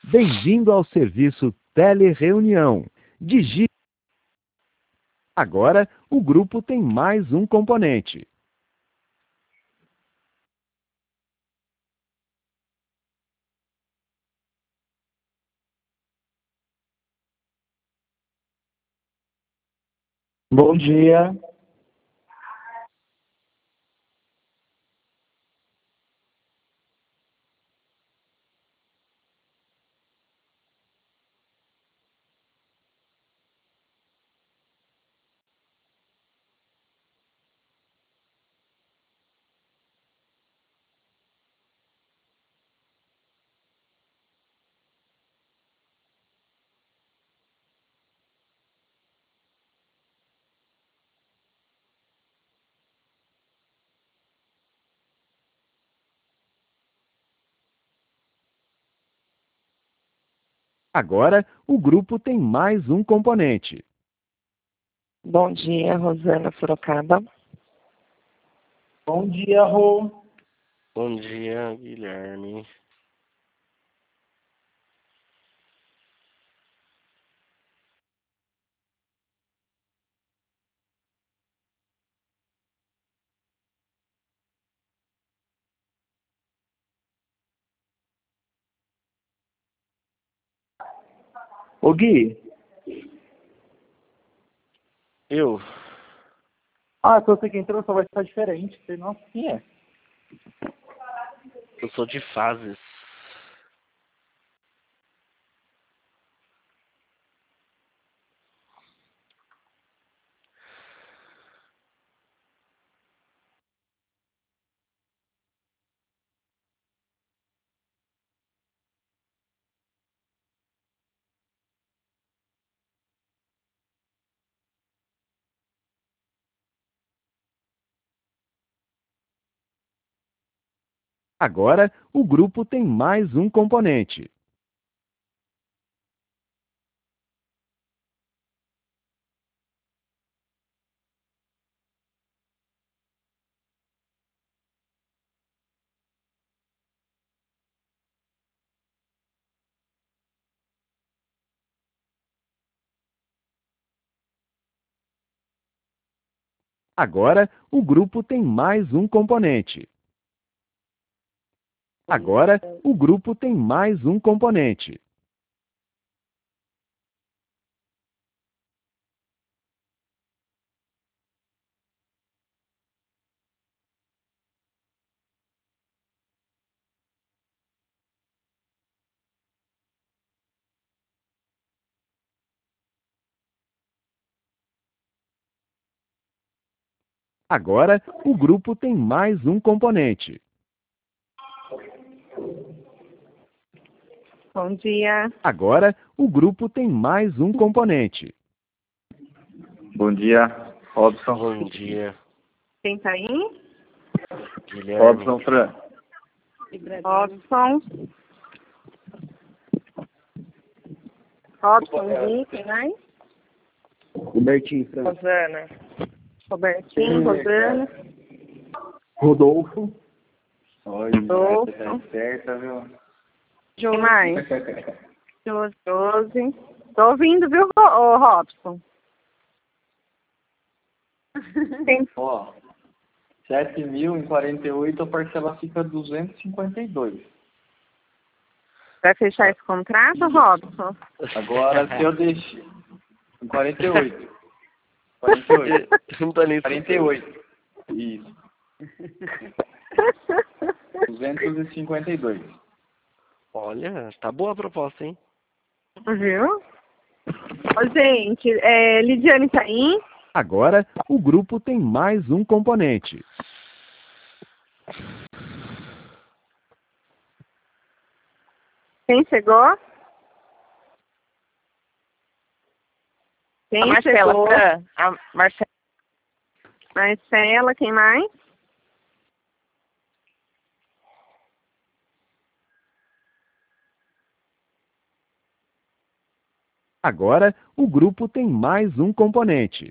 Bem-vindo ao serviço Telereunião. Digite. Agora, o grupo tem mais um componente. Bom dia. Agora, o grupo tem mais um componente. Bom dia, Rosana Sorocaba. Bom dia, Rô. Bom dia, Guilherme. Ô, Gui. Eu? Ah, então você que entrou só vai estar diferente. Falei, nossa, quem é? Eu sou de fases. Agora, o grupo tem mais um componente. Agora, o grupo tem mais um componente. Agora, o grupo tem mais um componente. Agora, o grupo tem mais um componente. Bom dia. Agora, o grupo tem mais um componente. Bom dia, Robson. Bom dia, Quem tá aí? Guilherme. Robson, Fran. Robson. Robson, Gui, quem mais? Robertinho, Fran. Rosana. Robertinho, Rosana. Rodolfo. Oi, Rodolfo. você tá certa, viu? Quem mais? Josi. Tô ouvindo, viu, ô, Robson? Quem? Ó, 7.048, a parcela fica 252. Vai fechar esse contrato, Robson? Agora, se eu deixar... 48. 48. Não tá nem 48. Isso. 252. Olha, tá boa a proposta, hein? Viu? Ô, gente, Lidiane tá aí? Agora, o grupo tem mais um componente. Quem chegou? Quem A Marcela, chegou? a Marcela. Marcela, quem mais? Agora, o grupo tem mais um componente.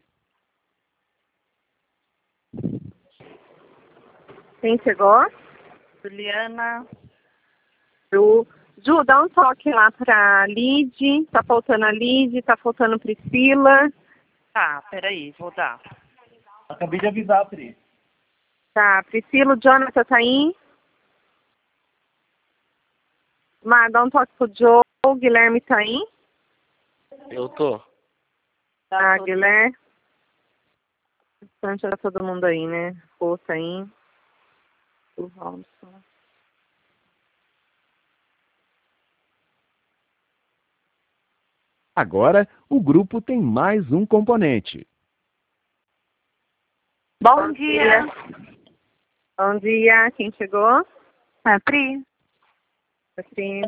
Quem chegou? Juliana. Ju, dá um toque lá pra Lid. Tá faltando a Lid, tá faltando Priscila. Tá, peraí, vou dar. Acabei de avisar, Pri. Tá, Priscila, o Jonathan tá aí. Mar, dá um toque pro Joe. O Guilherme tá aí. Eu tô. Tá, Guilherme. Bastante era todo mundo aí, né? Força aí. O Robson. Agora, o grupo tem mais um componente. Bom dia. Bom dia. Quem chegou? A Pri. Assim.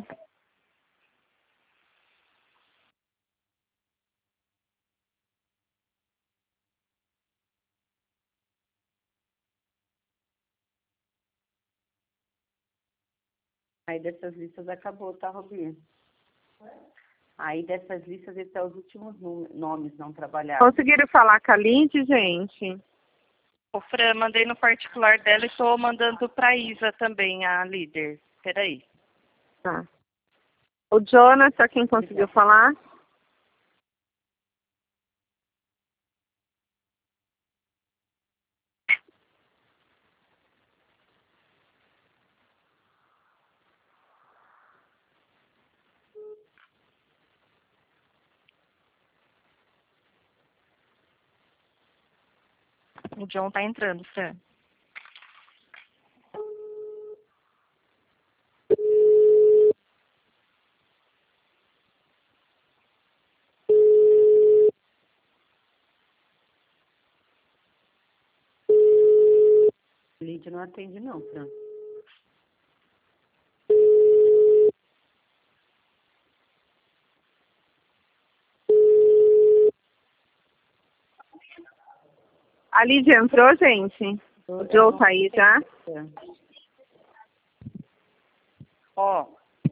Aí dessas listas acabou, tá, Robinho? Aí dessas listas, esses são os últimos nomes não trabalhados. Conseguiram falar com a Lid, gente? O Fran, mandei no particular dela e estou mandando para Isa também, a líder. Peraí. Tá. O Jonathan, quem conseguiu falar? O John tá entrando, Fran. Lídia não atende não, Fran. A Lid entrou, gente? O Joe tá aí já? Ó,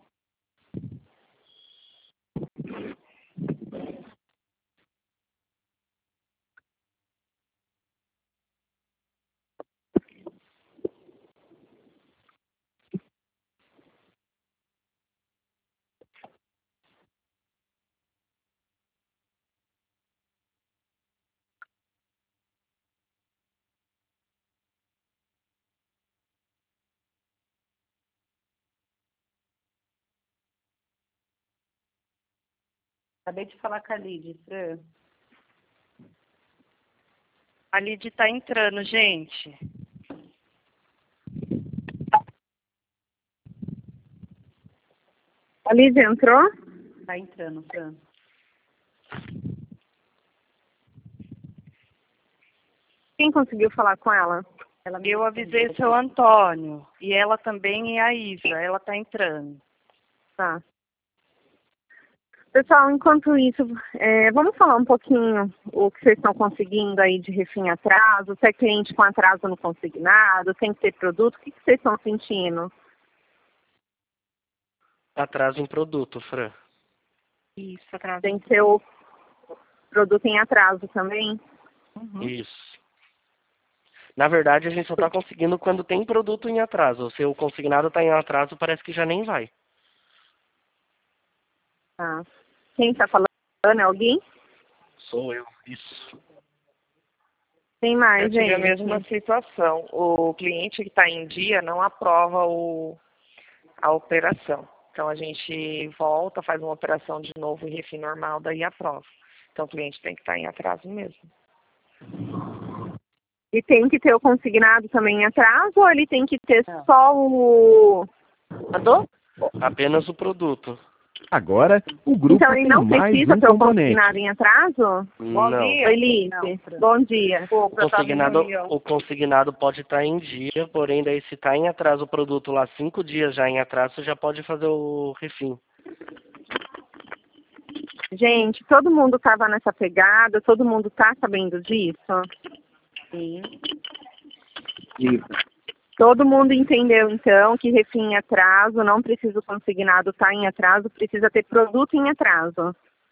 Acabei de falar com a Lídia, Fran. a Lid tá entrando, gente. A Lid entrou? Tá entrando, Fran. Quem conseguiu falar com ela? Eu avisei o seu Antônio. E ela também e a Isa. Ela tá entrando. Tá. Pessoal, enquanto isso, vamos falar um pouquinho o que vocês estão conseguindo aí de refim em atraso, se é cliente com atraso no consignado, tem que ter produto, o que vocês estão sentindo? Atraso em produto, Fran. Isso, atrás. Tem que ter o produto em atraso também? Isso. Na verdade, a gente só tá conseguindo quando tem produto em atraso. Se o consignado tá em atraso, parece que já nem vai. Tá. Quem está falando? É alguém? Sou eu. Isso. Tem mais, Eu tive gente? a mesma situação. O cliente que está em dia não aprova a operação. Então, a gente volta, faz uma operação de novo e refim normal, daí aprova. Então, o cliente tem que estar em atraso mesmo. E tem que ter o consignado também em atraso ou ele tem que ter só o... Mandou? Apenas o produto. Agora, o grupo Então ele tem não mais precisa um ter o componente. consignado em atraso? Não. Oi, Lice. Bom dia. O consignado pode estar em dia, porém daí se está em atraso o produto lá 5 dias já em atraso, já pode fazer o refim. Gente, todo mundo estava nessa pegada, todo mundo está sabendo disso? Sim. Isso. Todo mundo entendeu, então, que refim em atraso, não precisa o consignado estar em atraso, precisa ter produto em atraso.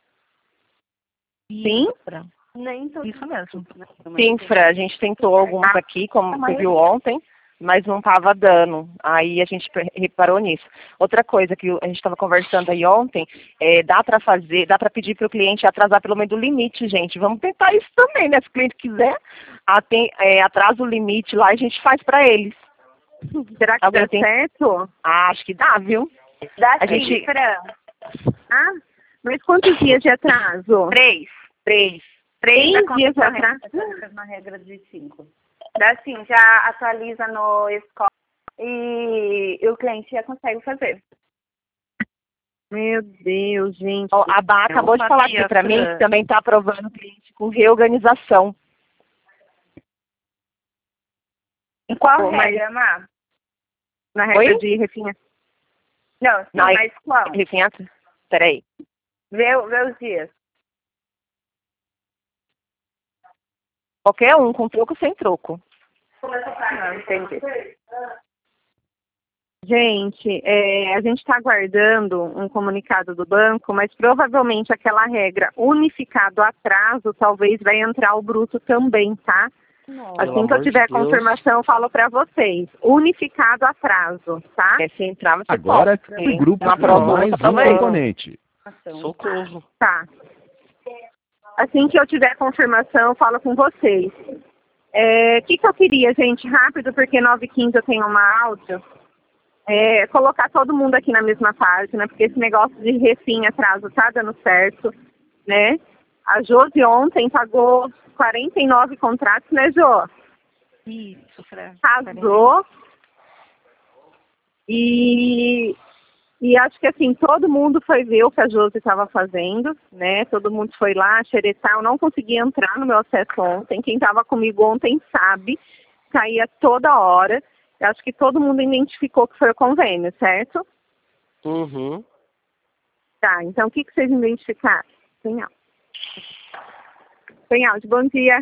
Sim? Nem todo Isso mesmo. mundo, né? Sim, Fran, a gente tentou alguns aqui, como você viu ontem, mas não estava dando. Aí a gente reparou nisso. Outra coisa que a gente estava conversando aí ontem, dá para pedir para o cliente atrasar pelo menos do limite, gente. Vamos tentar isso também, né? Se o cliente quiser, atrasa o limite lá, a gente faz para eles. Será que dá certo? Acho que dá, viu? Dá A sim, gente... Fran. Ah, mas quantos dias de atraso? 3. 3 dias de atraso? Uma regra de 5. Dá sim, já atualiza no Score e o cliente já consegue fazer. Meu Deus, gente. A Bá acabou de falar aqui para mim que também está aprovando o cliente com reorganização. Em qual regra, Má? Na regra de refinha? Não, sim, mas qual? Refinha? Peraí. Vê os dias. Qualquer um, com troco ou sem troco. Não, entendi. Gente, a gente está aguardando um comunicado do banco, mas provavelmente aquela regra unificado atraso talvez vai entrar o bruto também, tá? Nossa. Assim que eu tiver confirmação, eu falo para vocês. Unificado atraso, tá? Se entrar, você Agora, pode. o grupo Uma tem prova, mais outra um prova aí. componente. Socorro. Tá. Assim que eu tiver confirmação, eu falo com vocês. O que eu queria, gente, rápido, porque 9h15 eu tenho uma áudio. Colocar todo mundo aqui na mesma página, porque esse negócio de refim atraso tá dando certo, né? A Josi ontem pagou 49 contratos, né, Jô? Isso, Fran. Casou. E acho que assim, todo mundo foi ver o que a Josi estava fazendo, né? Todo mundo foi lá, xeretar. Eu não consegui entrar no meu acesso ontem. Quem estava comigo ontem sabe. Caía toda hora. Eu acho que todo mundo identificou que foi o convênio, certo? Uhum. Tá, então o que vocês identificaram? Tem áudio. Tem áudio, bom dia.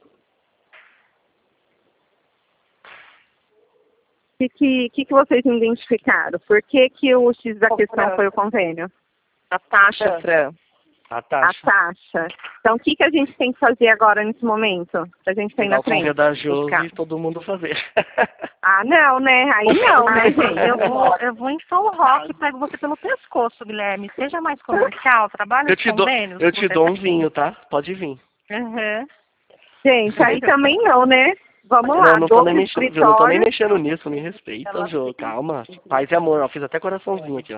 O que vocês identificaram? Por que o X da questão foi o convênio? A taxa, Fran. A taxa. A taxa. Então, o que a gente tem que fazer agora nesse momento? Pra gente sair na frente? Pegar o da Josi e todo mundo fazer. Ah, não, né? Aí não, né, gente? Eu vou em São Roque e pego você pelo pescoço, Guilherme. Seja mais comercial, trabalha Eu te com convênios. eu te dou um vinho, tá? Pode vir. Uhum. Gente, aí também não, né? Vamos lá, Não, não tô nem 12 mexendo, eu não tô nem escritórios. mexendo nisso, me respeita, Jô. Calma. Paz e amor, ó. Fiz até coraçãozinho aqui, ó.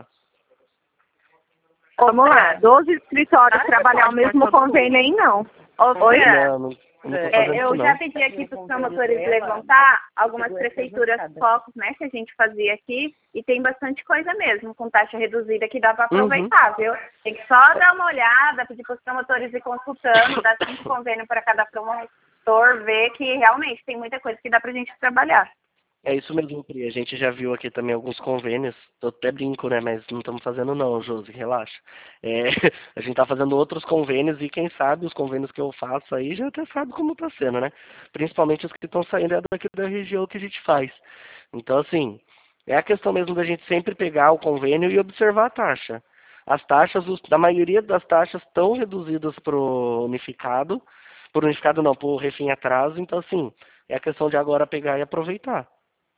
Vamos lá, 12 escritórios trabalhar o mesmo convênio aí, não. Oi, Não tô fazendo eu isso, já não. pedi aqui para os promotores levantar algumas prefeituras focos, né, que a gente fazia aqui, e tem bastante coisa mesmo, com taxa reduzida que dá para aproveitar, viu? Tem que só dar uma olhada, pedir para os promotores ir consultando, dar 5 convênios para cada promotor, ver que realmente tem muita coisa que dá para a gente trabalhar. É isso mesmo, Pri. A gente já viu aqui também alguns convênios. Eu até brinco, né? Mas não estamos fazendo não, Josi, relaxa. A gente tá fazendo outros convênios e quem sabe os convênios que eu faço aí já até sabe como tá sendo, né? Principalmente os que estão saindo daqui da região que a gente faz. Então, assim, é a questão mesmo da gente sempre pegar o convênio e observar a taxa. As taxas, da maioria das taxas estão reduzidas pro unificado. Por unificado não, por refim atraso. Então, assim, é a questão de agora pegar e aproveitar.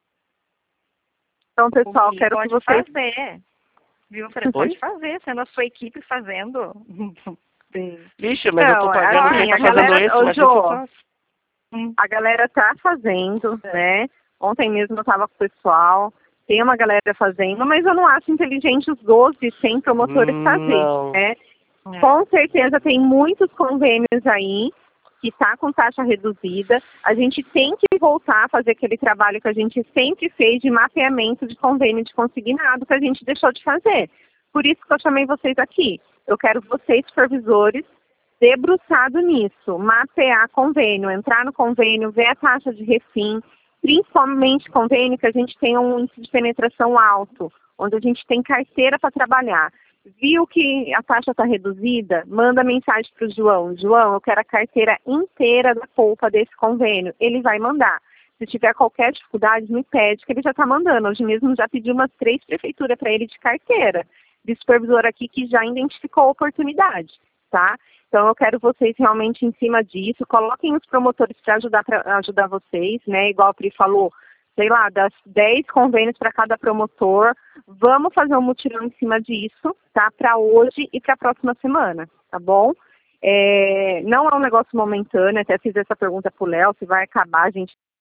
Então, pessoal, quero que vocês... fazer. Viu, Fran? Pode fazer, sendo a sua equipe fazendo. Vixe, mas não, eu tô pagando assim, quem tá a galera, fazendo esse, mas Jô, eu faço. A galera tá fazendo, né? Ontem mesmo eu tava com o pessoal, tem uma galera fazendo, mas eu não acho inteligente os 12, 100 promotores fazer, né? Com certeza tem muitos convênios aí que tá com taxa reduzida. A gente tem que voltar a fazer aquele trabalho que a gente sempre fez de mapeamento de convênio de consignado que a gente deixou de fazer. Por isso que eu chamei vocês aqui. Eu quero vocês, supervisores, debruçado nisso, mapear convênio, entrar no convênio, ver a taxa de refim, principalmente convênio que a gente tem um índice de penetração alto, onde a gente tem carteira para trabalhar. Viu que a taxa está reduzida? Manda mensagem para o João. João, eu quero a carteira inteira da polpa desse convênio. Ele vai mandar. Se tiver qualquer dificuldade, me pede, que ele já está mandando. Hoje mesmo já pedi umas 3 prefeituras para ele de carteira, de supervisor aqui que já identificou a oportunidade, tá? Então, eu quero vocês realmente em cima disso. Coloquem os promotores para ajudar vocês, né? Igual a Pri falou, sei lá, das 10 convênios para cada promotor. Vamos fazer um mutirão em cima disso, tá? Para hoje e para a próxima semana, tá bom? Não é um negócio momentâneo, até fiz essa pergunta pro Léo, se vai acabar, a gente